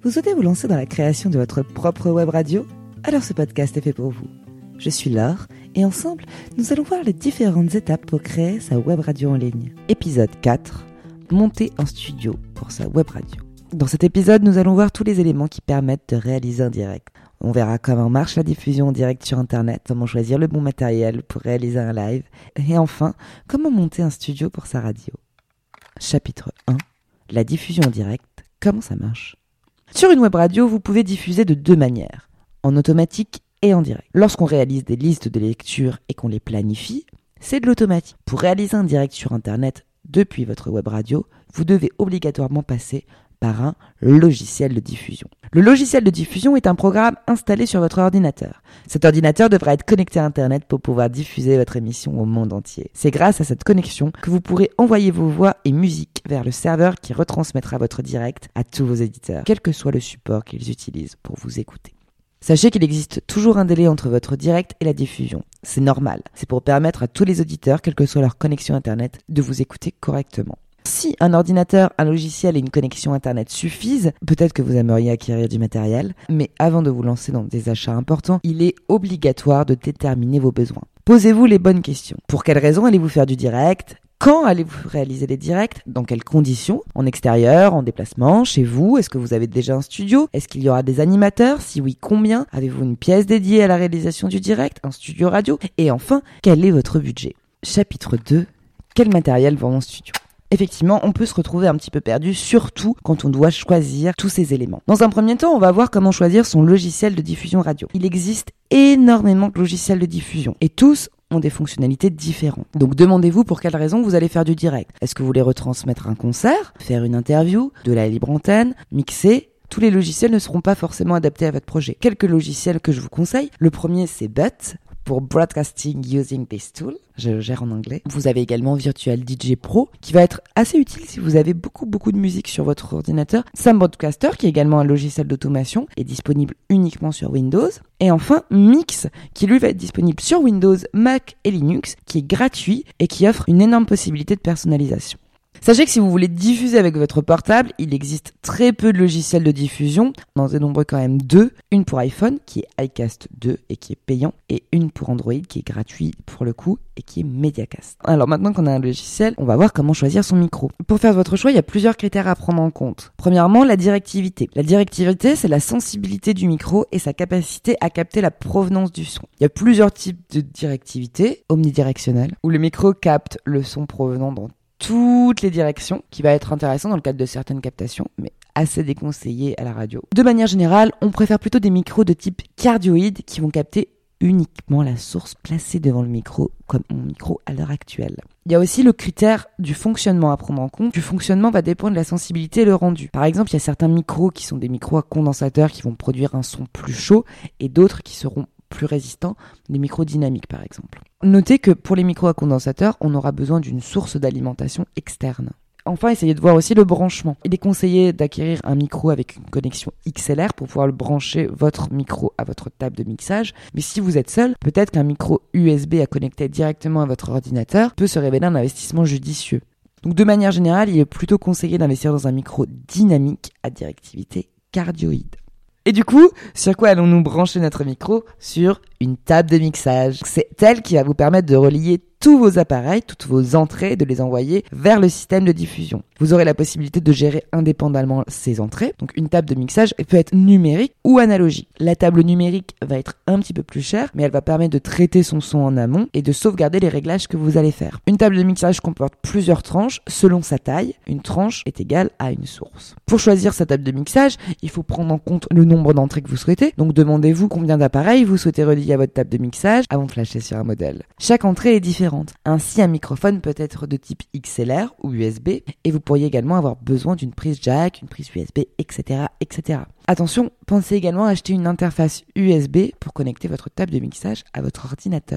Vous souhaitez vous lancer dans la création de votre propre web radio ? Alors ce podcast est fait pour vous. Je suis Laure et ensemble, nous allons voir les différentes étapes pour créer sa web radio en ligne. Épisode 4, monter un studio pour sa web radio. Dans cet épisode, nous allons voir tous les éléments qui permettent de réaliser un direct. On verra comment marche la diffusion en direct sur Internet, comment choisir le bon matériel pour réaliser un live, et enfin, comment monter un studio pour sa radio. Chapitre 1, la diffusion en direct, comment ça marche ? Sur une web radio, vous pouvez diffuser de deux manières, en automatique et en direct. Lorsqu'on réalise des listes de lecture et qu'on les planifie, c'est de l'automatique. Pour réaliser un direct sur Internet depuis votre web radio, vous devez obligatoirement passer par un logiciel de diffusion. Le logiciel de diffusion est un programme installé sur votre ordinateur. Cet ordinateur devra être connecté à Internet pour pouvoir diffuser votre émission au monde entier. C'est grâce à cette connexion que vous pourrez envoyer vos voix et musiques vers le serveur qui retransmettra votre direct à tous vos éditeurs, quel que soit le support qu'ils utilisent pour vous écouter. Sachez qu'il existe toujours un délai entre votre direct et la diffusion. C'est normal. C'est pour permettre à tous les auditeurs, quelle que soit leur connexion Internet, de vous écouter correctement. Si un ordinateur, un logiciel et une connexion Internet suffisent, peut-être que vous aimeriez acquérir du matériel, mais avant de vous lancer dans des achats importants, il est obligatoire de déterminer vos besoins. Posez-vous les bonnes questions. Pour quelles raisons allez-vous faire du direct ? Quand allez-vous réaliser les directs ? Dans quelles conditions ? En extérieur, en déplacement, chez vous ? Est-ce que vous avez déjà un studio ? Est-ce qu'il y aura des animateurs ? Si oui, combien ? Avez-vous une pièce dédiée à la réalisation du direct ? Un studio radio ? Et enfin, quel est votre budget ? Chapitre 2. Quel matériel pour mon studio ? Effectivement, on peut se retrouver un petit peu perdu, surtout quand on doit choisir tous ces éléments. Dans un premier temps, on va voir comment choisir son logiciel de diffusion radio. Il existe énormément de logiciels de diffusion et tous ont des fonctionnalités différentes. Donc demandez-vous pour quelle raison vous allez faire du direct. Est-ce que vous voulez retransmettre un concert, faire une interview, de la libre antenne, mixer ? Tous les logiciels ne seront pas forcément adaptés à votre projet. Quelques logiciels que je vous conseille. Le premier, c'est BUT, pour Broadcasting Using this Tool. Je gère en anglais. Vous avez également Virtual DJ Pro, qui va être assez utile si vous avez beaucoup de musique sur votre ordinateur. Sam Broadcaster, qui est également un logiciel d'automation, est disponible uniquement sur Windows. Et enfin, Mix, qui lui va être disponible sur Windows, Mac et Linux, qui est gratuit et qui offre une énorme possibilité de personnalisation. Sachez que si vous voulez diffuser avec votre portable, il existe très peu de logiciels de diffusion. On en dénombre quand même deux. Une pour iPhone, qui est iCast 2 et qui est payant. Et une pour Android, qui est gratuit pour le coup et qui est Mediacast. Alors maintenant qu'on a un logiciel, on va voir comment choisir son micro. Pour faire votre choix, il y a plusieurs critères à prendre en compte. Premièrement, la directivité. La directivité, c'est la sensibilité du micro et sa capacité à capter la provenance du son. Il y a plusieurs types de directivité. Omnidirectionnelle, où le micro capte le son provenant dans toutes les directions, qui va être intéressant dans le cadre de certaines captations, mais assez déconseillé à la radio. De manière générale, on préfère plutôt des micros de type cardioïde qui vont capter uniquement la source placée devant le micro, comme mon micro à l'heure actuelle. Il y a aussi le critère du fonctionnement à prendre en compte. Du fonctionnement va dépendre de la sensibilité et le rendu. Par exemple, il y a certains micros qui sont des micros à condensateur qui vont produire un son plus chaud et d'autres qui seront plus résistants, des micros dynamiques par exemple. Notez que pour les micros à condensateur, on aura besoin d'une source d'alimentation externe. Enfin, essayez de voir aussi le branchement. Il est conseillé d'acquérir un micro avec une connexion XLR pour pouvoir le brancher votre micro à votre table de mixage. Mais si vous êtes seul, peut-être qu'un micro USB à connecter directement à votre ordinateur peut se révéler un investissement judicieux. Donc de manière générale, il est plutôt conseillé d'investir dans un micro dynamique à directivité cardioïde. Et du coup, sur quoi allons-nous brancher notre micro ? Sur une table de mixage. C'est elle qui va vous permettre de relier tous vos appareils, toutes vos entrées, de les envoyer vers le système de diffusion. Vous aurez la possibilité de gérer indépendamment ces entrées. Donc une table de mixage peut être numérique ou analogique. La table numérique va être un petit peu plus chère, mais elle va permettre de traiter son son en amont et de sauvegarder les réglages que vous allez faire. Une table de mixage comporte plusieurs tranches selon sa taille. Une tranche est égale à une source. Pour choisir sa table de mixage, il faut prendre en compte le nombre d'entrées que vous souhaitez. Donc demandez-vous combien d'appareils vous souhaitez relier à votre table de mixage avant de flasher sur un modèle. Chaque entrée est différente. Ainsi, un microphone peut être de type XLR ou USB et vous pourriez également avoir besoin d'une prise jack, une prise USB, etc., etc. Attention, pensez également à acheter une interface USB pour connecter votre table de mixage à votre ordinateur.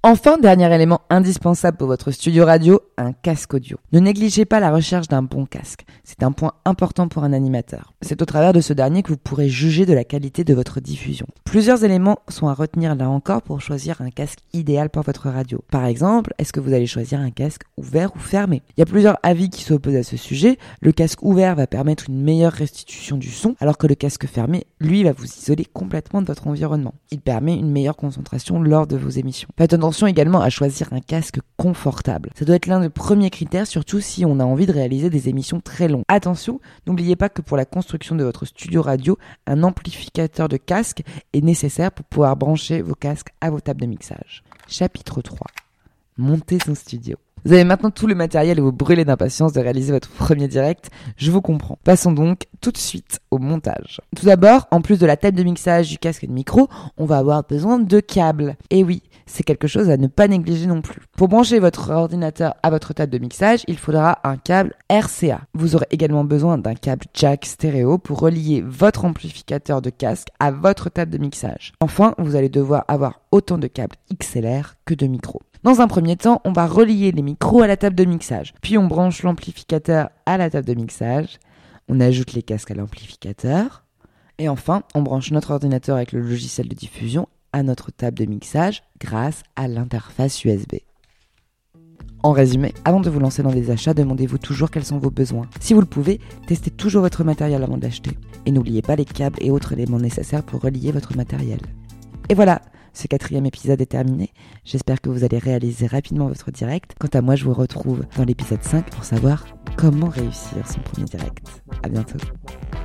Enfin, dernier élément indispensable pour votre studio radio, un casque audio. Ne négligez pas la recherche d'un bon casque. C'est un point important pour un animateur. C'est au travers de ce dernier que vous pourrez juger de la qualité de votre diffusion. Plusieurs éléments sont à retenir là encore pour choisir un casque idéal pour votre radio. Par exemple, est-ce que vous allez choisir un casque ouvert ou fermé? Il y a plusieurs avis qui s'opposent à ce sujet. Le casque ouvert va permettre une meilleure restitution du son, alors que le casque fermé, lui, va vous isoler complètement de votre environnement. Il permet une meilleure concentration lors de vos émissions. Faites attention également à choisir un casque confortable. Ça doit être l'un des premiers critères, surtout si on a envie de réaliser des émissions très longues. Attention, n'oubliez pas que pour la construction de votre studio radio, un amplificateur de casque est nécessaire pour pouvoir brancher vos casques à vos tables de mixage. Chapitre 3. Montez son studio. Vous avez maintenant tout le matériel et vous brûlez d'impatience de réaliser votre premier direct, je vous comprends. Passons donc tout de suite au montage. Tout d'abord, en plus de la table de mixage, du casque et du micro, on va avoir besoin de câbles. Et oui, c'est quelque chose à ne pas négliger non plus. Pour brancher votre ordinateur à votre table de mixage, il faudra un câble RCA. Vous aurez également besoin d'un câble jack stéréo pour relier votre amplificateur de casque à votre table de mixage. Enfin, vous allez devoir avoir autant de câbles XLR que de micros. Dans un premier temps, on va relier les micros à la table de mixage. Puis on branche l'amplificateur à la table de mixage. On ajoute les casques à l'amplificateur. Et enfin, on branche notre ordinateur avec le logiciel de diffusion à notre table de mixage grâce à l'interface USB. En résumé, avant de vous lancer dans des achats, demandez-vous toujours quels sont vos besoins. Si vous le pouvez, testez toujours votre matériel avant de l'acheter. Et n'oubliez pas les câbles et autres éléments nécessaires pour relier votre matériel. Et voilà, ce 4e épisode est terminé. J'espère que vous allez réaliser rapidement votre direct. Quant à moi, je vous retrouve dans l'épisode 5 pour savoir comment réussir son premier direct. À bientôt.